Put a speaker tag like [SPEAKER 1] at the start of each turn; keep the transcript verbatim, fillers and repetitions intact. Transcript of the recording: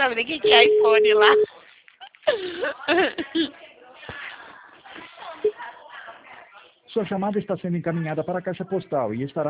[SPEAKER 1] sabe nem o que é iPhone lá.
[SPEAKER 2] Sua chamada está sendo encaminhada para a caixa postal e estará